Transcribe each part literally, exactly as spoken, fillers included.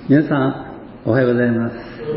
皆さんおはようございます。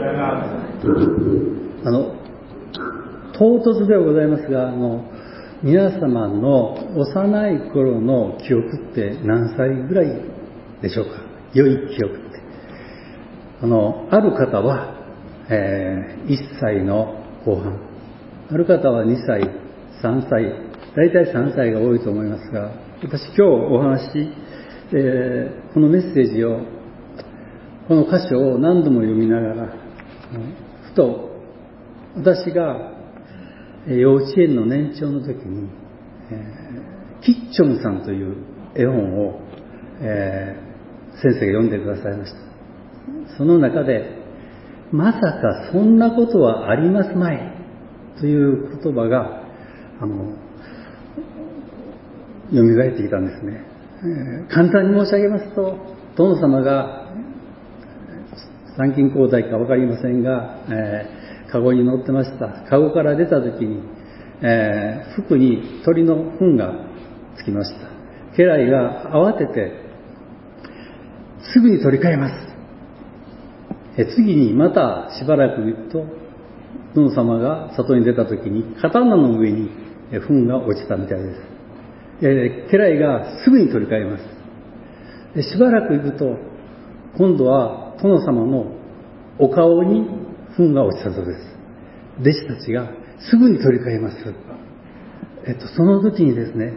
あの唐突ではございますが、あの皆様の幼い頃の記憶って何歳ぐらいでしょうか。良い記憶って、あのある方は、えー、いっさいの後半、ある方はにさい、さんさい、大体さんさいが多いと思いますが、私今日お話し、えー、このメッセージをこの箇所を何度も読みながら、ふと私が幼稚園の年長の時に、えー、キッチョンさんという絵本を、えー、先生が読んでくださいました。その中で、まさかそんなことはありますまいという言葉があの蘇ってきたんですね。えー、簡単に申し上げますと、殿様が参勤交代か分かりませんが、えー、カゴに乗ってました。カゴから出た時に、えー、服に鳥の糞がつきました。家来が慌ててすぐに取り替えます。えー、次にまたしばらく行くと、殿様が外に出た時に刀の上に糞が落ちたみたいです。えー、家来がすぐに取り替えます。でしばらく行くと、今度は殿様のお顔に糞が落ちたそうです。弟子たちがすぐに取り替えます。えっと、その時にですね、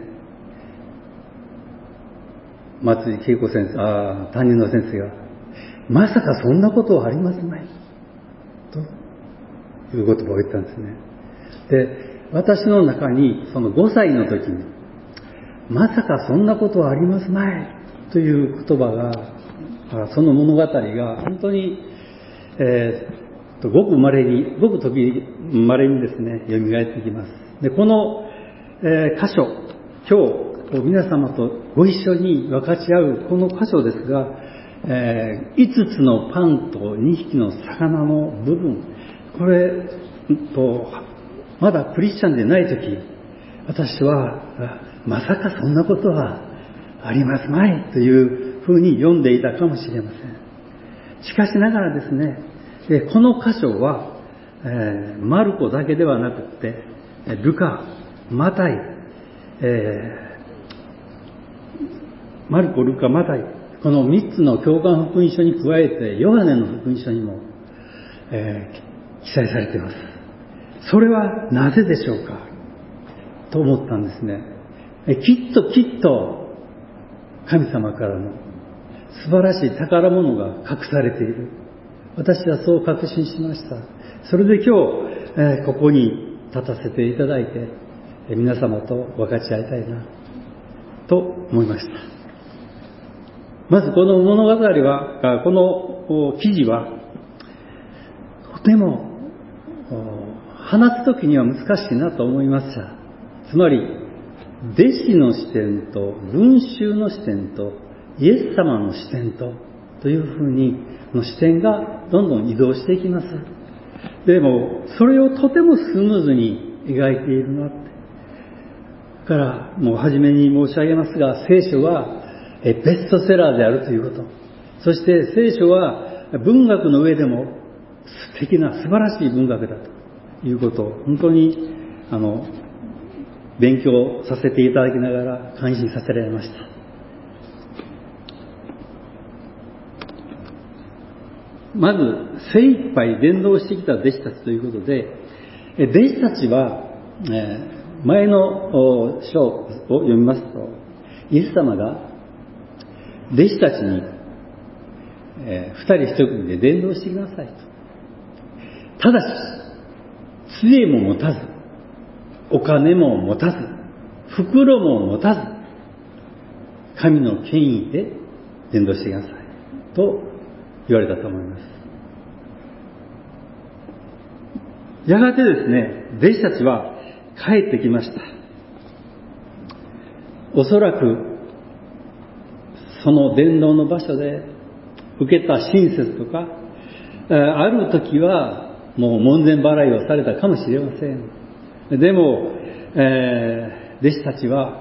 松井恵子先生、あ担任の先生が、まさかそんなことはありますまいという言葉を言ったんですね。で、私の中にそのごさいの時に、まさかそんなことはありますまいという言葉が、その物語が本当に、えー、とごく稀に、ごく時稀にですね、蘇ってきます。で、この、えー、箇所、今日皆様とご一緒に分かち合うこの箇所ですが、えー、いつつのパンとにひきの魚の部分、これとまだクリスチャンでない時、私はまさかそんなことはありますまいというふうに読んでいたかもしれません。しかしながらですね、この箇所は、えー、マルコだけではなくて、ルカ、マタイ、えー、マルコ、ルカ、マタイ、このみっつの教官福音書に加えて、ヨハネの福音書にも、えー、記載されています。それはなぜでしょうかと思ったんですね。きっときっと神様からの素晴らしい宝物が隠されている。私はそう確信しました。それで今日、えー、ここに立たせていただいて、えー、皆様と分かち合いたいなと思いました。まずこの物語は、この記事はとても話すときには難しいなと思いました。つまり弟子の視点と群衆の視点とイエス様の視点とというふうにの視点がどんどん移動していきます。でもそれをとてもスムーズに描いているなって。だからもう初めに申し上げますが、聖書はベストセラーであるということ、そして聖書は文学の上でも素敵な素晴らしい文学だということを本当にあの勉強させていただきながら感心させられました。まず精一杯伝道してきた弟子たちということで、弟子たちは前の章を読みますと、イエス様が弟子たちに二人一組で伝道してきなさいと。ただし杖も持たず、お金も持たず、袋も持たず、神の権威で伝道してきなさいと言われたと思います。やがてですね、弟子たちは帰ってきました。おそらくその伝道の場所で受けた親切とか、ある時はもう門前払いをされたかもしれません。でも、えー、弟子たちは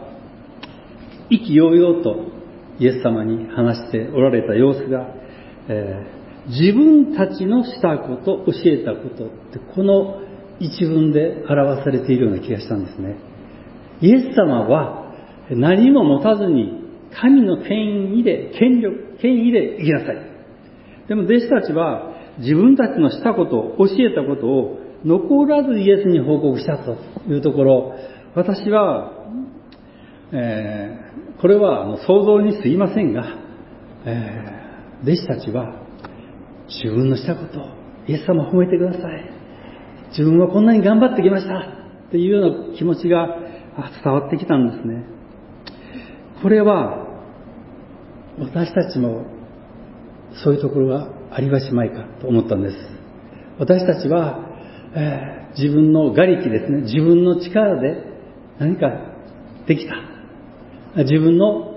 意気揚々とイエス様に話しておられた様子が、え自分たちのしたこと、教えたことって、この一文で表されているような気がしたんですね。イエス様は何も持たずに神の権威で、権力、権威で生きなさい。でも弟子たちは自分たちのしたこと、教えたことを残らずイエスに報告したというところ、私は、えー、これは想像に過ぎませんが、えー、弟子たちは自分のしたこと、イエス様を褒めてください。自分はこんなに頑張ってきましたっていうような気持ちが伝わってきたんですね。これは私たちもそういうところがありはしまいかと思ったんです。私たちは、えー、自分の我力ですね、自分の力で何かできた、自分の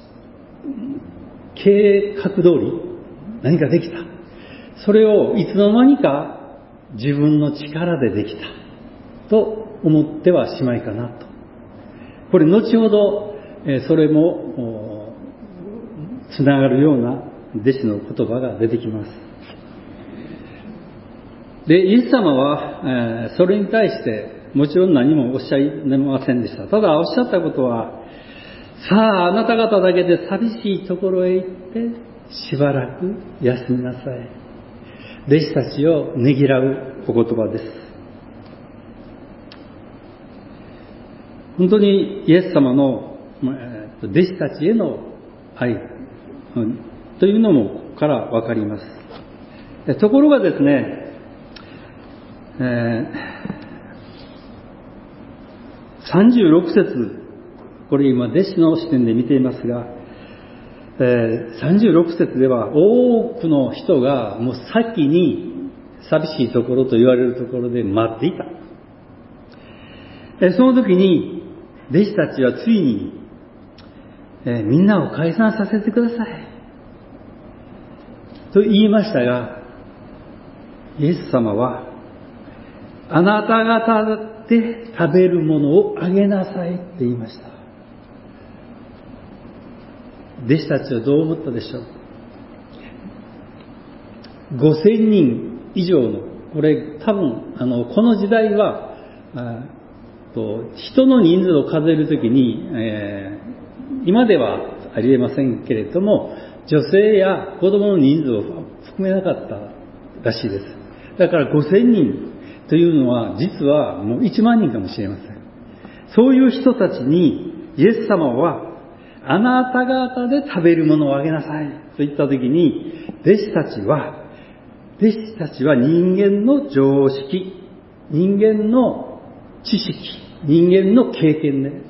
計画通り何かできた、それをいつの間にか自分の力でできたと思ってはしまいかなと。これ後ほどそれもつながるような弟子の言葉が出てきます。で、イエス様はそれに対してもちろん何もおっしゃいませんでした。ただおっしゃったことは、さああなた方だけで寂しいところへ行ってしばらく休みなさい。弟子たちをねぎらうお言葉です。本当にイエス様の弟子たちへの愛というのもここからわかります。ところがですね、えー、さんじゅうろく節、これ今弟子の視点で見ていますが、えー、さんじゅうろく節では多くの人がもう先に寂しいところと言われるところで待っていた。えー、その時に弟子たちはついに、えー、みんなを解散させてくださいと言いましたが、イエス様はあなた方で食べるものをあげなさいって言いました。弟子たちはどう思ったでしょう。ごせんにん以上の、これ多分あのこの時代はあと人の人数を数えるときに、えー、今ではありえませんけれども、女性や子供の人数を含めなかったらしいです。だからごせんにんというのは実はもういちまんにんかもしれません。そういう人たちにイエス様はあなた方で食べるものをあげなさいと言ったときに、弟子たちは弟子たちは人間の常識、人間の知識、人間の経験で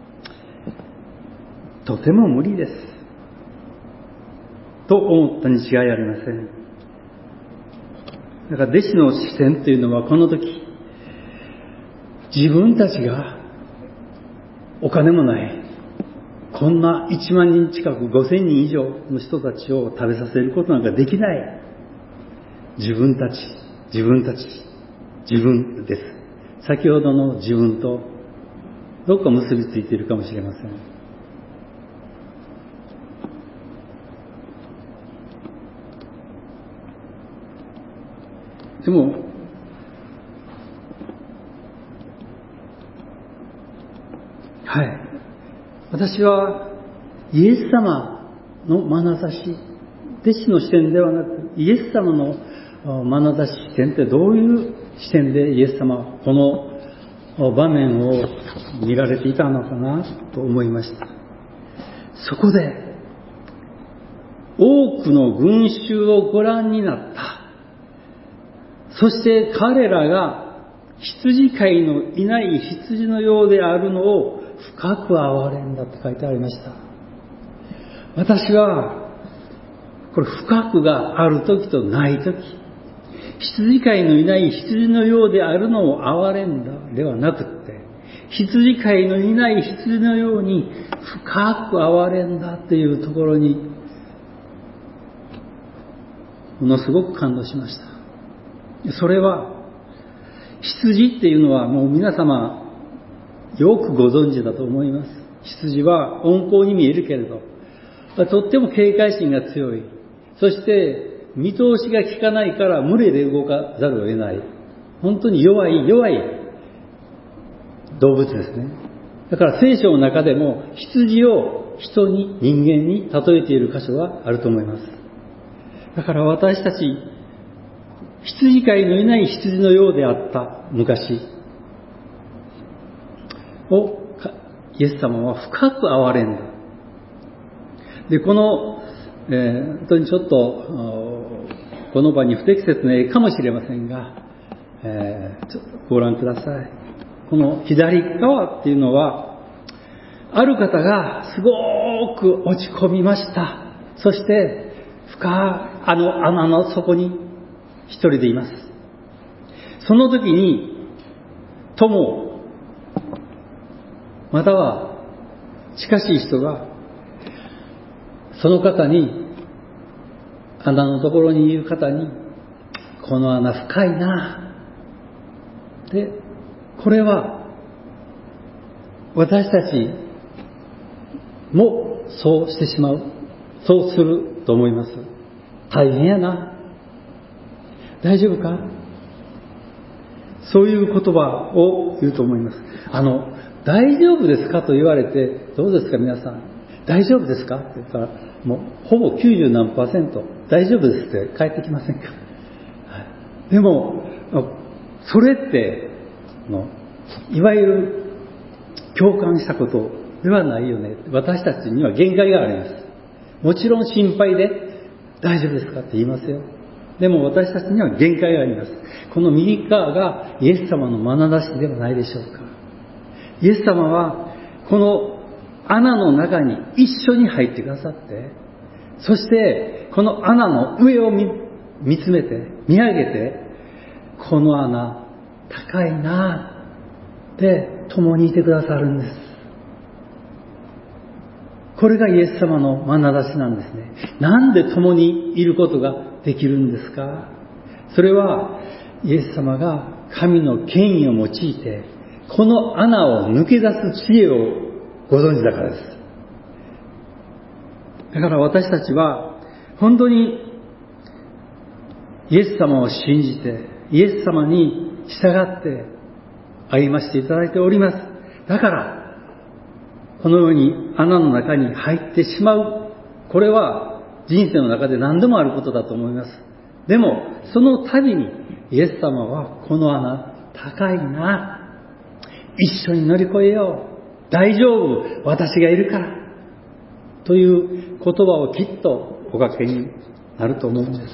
とても無理ですと思ったに違いありません。だから弟子の視点というのはこの時、自分たちがお金もない、こんないちまんにん近くごせんにん以上の人たちを食べさせることなんかできない。自分たち、自分たち、自分です。先ほどの自分とどっか結びついているかもしれません。でもはい、私はイエス様の眼差し、弟子の視点ではなくイエス様の眼差し視点ってどういう視点でイエス様はこの場面を見られていたのかなと思いました。そこで多くの群衆をご覧になった。そして彼らが羊飼いのいない羊のようであるのを深く憐れんだって書いてありました。私はこれ深くがある時とない時、羊飼いのいない羊のようであるのを憐れんだではなくって、羊飼いのいない羊のように深く憐れんだっていうところにものすごく感動しました。それは羊っていうのはもう皆様よくご存知だと思います。羊は温厚に見えるけれどとっても警戒心が強い、そして見通しが効かないから群れで動かざるを得ない。本当に弱い弱い動物ですね。だから聖書の中でも羊を人に人間に例えている箇所があると思います。だから私たち羊飼いのいない羊のようであった昔をイエス様は深く憐れんだ。でこの、えー、本当にちょっとこの場に不適切な絵かもしれませんが、えー、ちょっとご覧ください。この左側っていうのはある方がすごく落ち込みました。そして深いあの穴の底に一人でいます。その時に友または近しい人がその方に穴のところにいる方にこの穴深いなでこれは私たちもそうしてしまうそうすると思います。大変やな大丈夫かそういう言葉を言うと思います。あの大丈夫ですかと言われてどうですか皆さん大丈夫ですかって言ったらもうほぼきゅうじゅうなんパーセント大丈夫ですって返ってきませんか、はい、でもそれってのいわゆる共感したことではないよね。私たちには限界があります。もちろん心配で大丈夫ですかって言いますよ。でも私たちには限界があります。この右側がイエス様の眼差しではないでしょうか。イエス様はこの穴の中に一緒に入ってくださって、そしてこの穴の上を 見, 見つめて見上げてこの穴高いなって共にいてくださるんです。これがイエス様の眼差しなんですね。なんで共にいることができるんですか。それはイエス様が神の権威を用いてこの穴を抜け出す知恵をご存知だからです。だから私たちは本当にイエス様を信じてイエス様に従って歩ませていただいております。だからこのように穴の中に入ってしまう、これは人生の中で何でもあることだと思います。でもその度にイエス様はこの穴高いな、一緒に乗り越えよう、大丈夫、私がいるからという言葉をきっとおかけになると思うんです。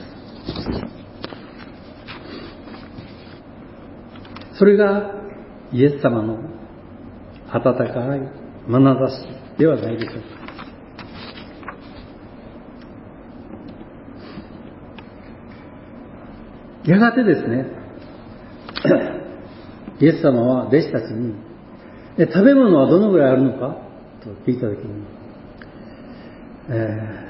それがイエス様の温かい眼差しではないでしょうか。やがてですね、イエス様は弟子たちに食べ物はどのぐらいあるのかと聞いたときに、え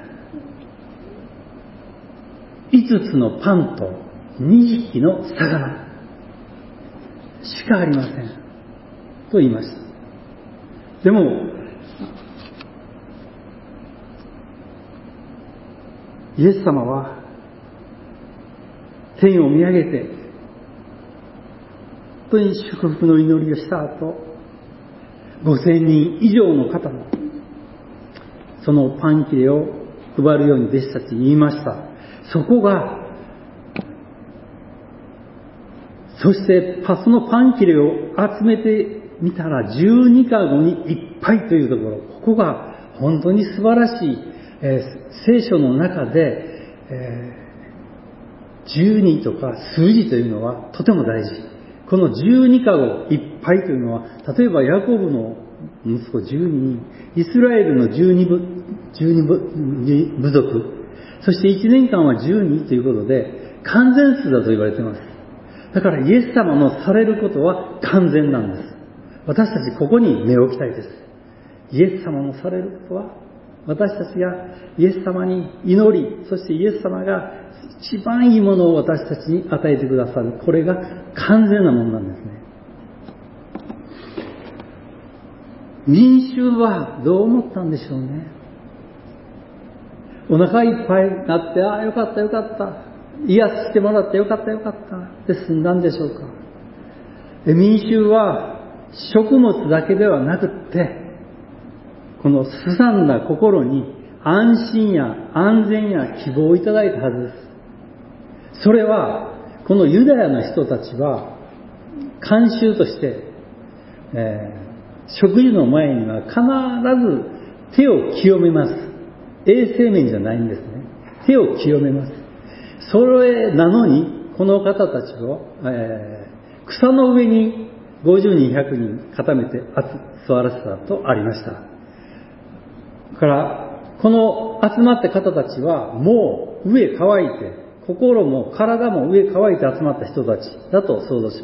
ー、いつつのパンとにひきの魚しかありませんと言いました。でもイエス様は天を見上げて本当に祝福の祈りをした後、ごせんにん以上の方のそのパン切れを配るように弟子たちに言いました。そこがそしてそのパン切れを集めてみたらじゅうにかごにいっぱいというところ、ここが本当に素晴らしい、えー、聖書の中で、えー、じゅうにとか数字というのはとても大事。このじゅうにかごいっぱいというのは、例えばヤコブの息子じゅうにん、イスラエルのじゅうに部、じゅうに部、部族、そしていちねんかんはじゅうにということで完全数だと言われています。だからイエス様のされることは完全なんです。私たちここに目を置きたいです。イエス様のされることは、私たちがイエス様に祈り、そしてイエス様が一番いいものを私たちに与えてくださる、これが完全なものなんですね。民衆はどう思ったんでしょうね。 お腹いっぱいになって、ああよかったよかった、癒してもらってよかったよかったで済んだんでしょうか。民衆は食物だけではなくって、このすさんだ心に安心や安全や希望をいただいたはずです。それはこのユダヤの人たちは慣習として、えー、食事の前には必ず手を清めます。衛生面じゃないんですね。手を清めます。それなのにこの方たちを、えー、草の上にごじゅうにんひゃくにん固めて座らせたとありました。だからこの集まった方たちはもう上乾いて、心も体も上乾いて集まった人たちだと想像します。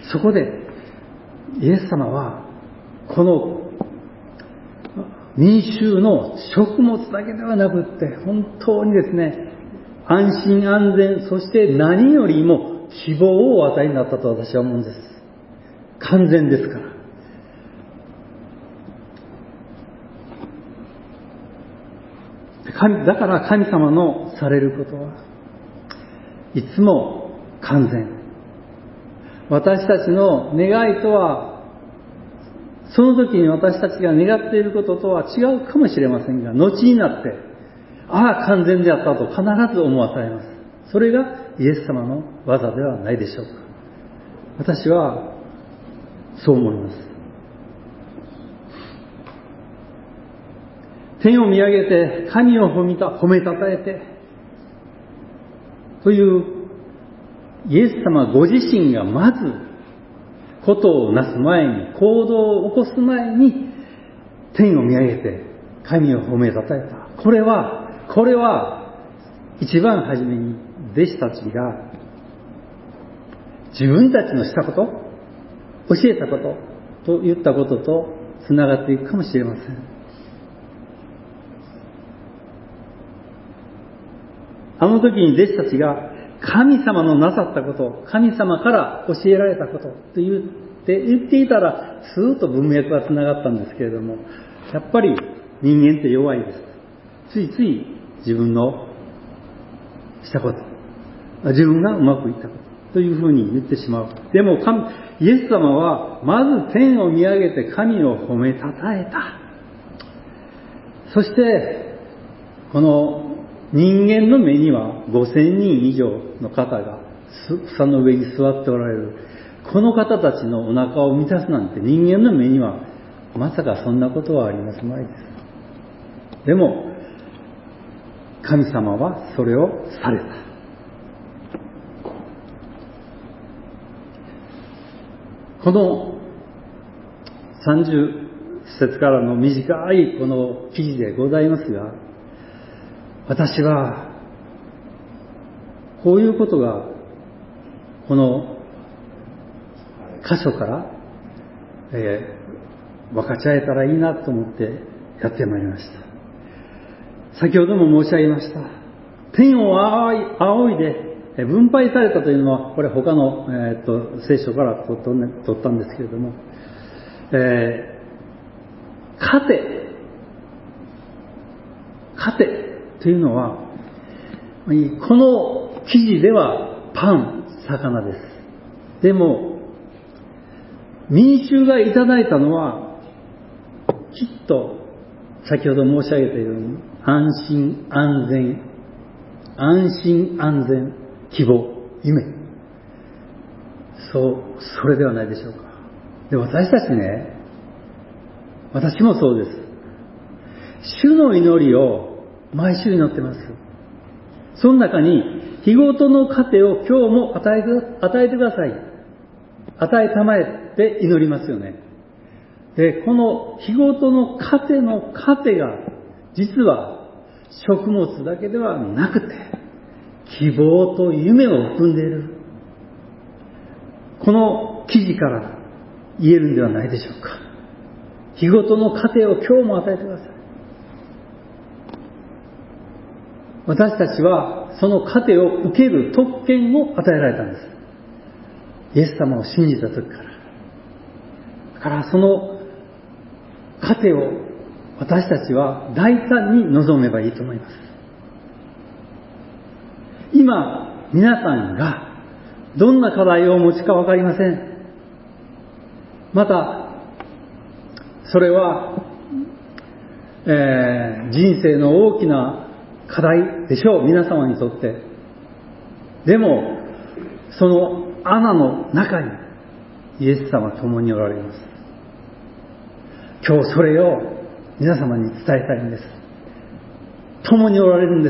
そこでイエス様はこの民衆の食物だけではなくって本当にですね、安心安全、そして何よりも希望をお与えになったと私は思うんです。完全ですから。神だから神様のされることはいつも完全。私たちの願いとは、その時に私たちが願っていることとは違うかもしれませんが、後になって、ああ完全であったと必ず思わされます。それがイエス様の技ではないでしょうか。私はそう思います。天を見上げて神を褒めた、褒めたたえてというイエス様ご自身がまずことをなす前に、行動を起こす前に天を見上げて神を褒めたたえた。これはこれは一番初めに弟子たちが自分たちのしたこと、教えたことと言ったこととつながっていくかもしれません。あの時に弟子たちが神様のなさったこと、神様から教えられたことと言って言っていたら、スーッと文脈がつながったんですけれども、やっぱり人間って弱いです。ついつい自分のしたこと、自分がうまくいったことというふうに言ってしまう。でも神、イエス様はまず天を見上げて神を褒めたたえた。そしてこの人間の目にはごせんにん以上の方が草の上に座っておられる。この方たちのお腹を満たすなんて人間の目にはまさかそんなことはありますまいです。でも神様はそれをされた。このさんじゅう節からの短いこの記事でございますが、私はこういうことがこの箇所から、えー、分かち合えたらいいなと思ってやってまいりました。先ほども申し上げました。天を仰いで分配されたというのは、これ他の、えー、と聖書から取ったんですけれども、えー、糧糧というのは、この記事ではパン、魚です。でも民衆がいただいたのはきっと先ほど申し上げたように安心安全安心安全希望夢、そうそれではないでしょうか。で私たちね、私もそうです。主の祈りを毎週祈ってます。その中に日ごとの糧を今日も与えて、与えてください、与えたまえって祈りますよね。でこの日ごとの糧の糧が実は食物だけではなくて希望と夢を含んでいる、この記事から言えるんではないでしょうか。日ごとの糧を今日も与えてください。私たちはその糧を受ける特権を与えられたんです。イエス様を信じた時から。だからその糧を私たちは大胆に臨めばいいと思います。今、皆さんがどんな課題をお持ちかわかりません。また、それは、えー、人生の大きな課題でしょう、皆様にとって。でも、その穴の中にイエス様は共におられます。今日それを皆様に伝えたいんです。共におられるんです。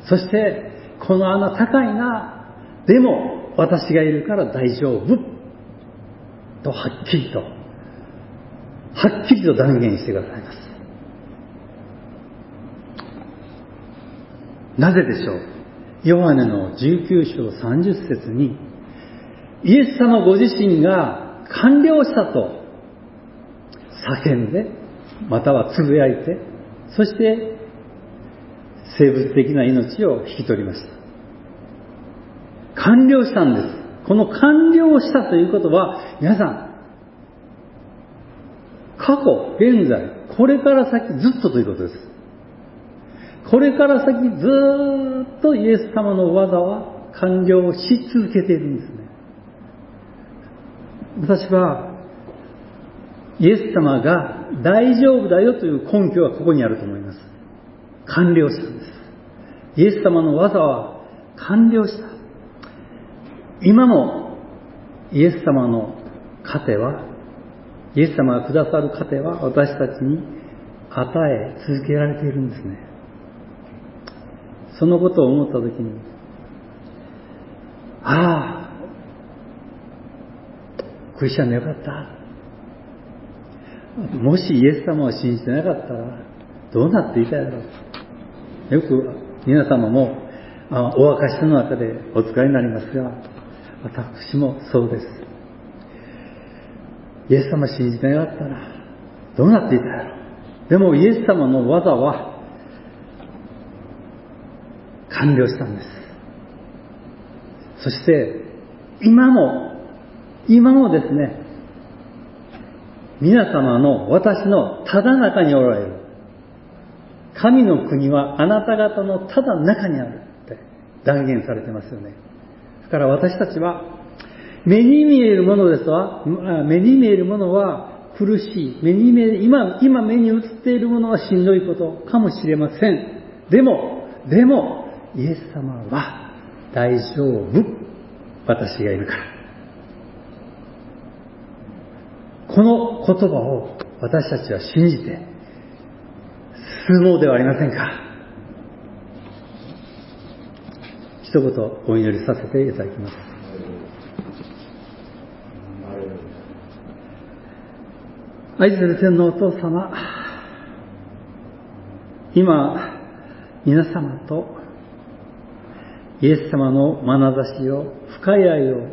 そして、この穴高いな、でも私がいるから大丈夫とはっきりと、はっきりと断言してくださいます。なぜでしょう。ヨハネのじゅうきゅう章さんじゅっ節に、イエス様ご自身が完了したと叫んで、またはつぶやいて、そして生物的な命を引き取りました。完了したんです。この完了したということは、皆さん、過去、現在、これから先ずっとということです。これから先ずーっとイエス様の技は完了し続けているんですね。私はイエス様が大丈夫だよという根拠はここにあると思います。完了したんです。イエス様の技は完了した。今もイエス様の糧は、イエス様がくださる糧は私たちに与え続けられているんですね。そのことを思ったときに、ああ、クリスチャンでよかった。もしイエス様を信じてなかったらどうなっていたやろう。よく皆様もお証の中でお使いになりますが、私もそうです。イエス様を信じてなかったらどうなっていたやろう。でもイエス様の技は完了したんです。そして今も今もですね、皆様の私のただ中におられる。神の国はあなた方のただ中にあるって断言されてますよね。だから私たちは目に見えるものですわ、目に見えるものは苦しい、目に見える、今、今目に映っているものはしんどいことかもしれません。でも、でも、イエス様は大丈夫。私がいるから。この言葉を私たちは信じて進もうではありませんか。一言お祈りさせていただきます。愛する天のお父様、今皆様とイエス様の眼差しを、深い愛を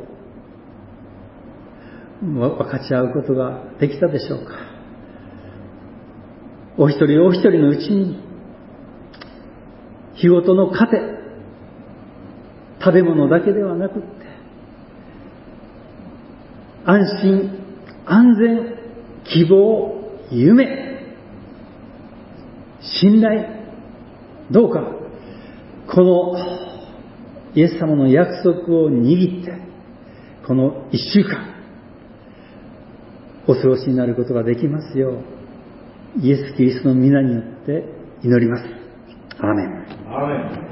分かち合うことができたでしょうか。お一人お一人のうちに日ごとの糧、食べ物だけではなくって安心、安全、希望、夢、信頼、どうかこのイエス様の約束を握ってこの一週間お過ごしになることができますよう、イエス・キリストの皆によって祈ります。アーメン。 アーメン。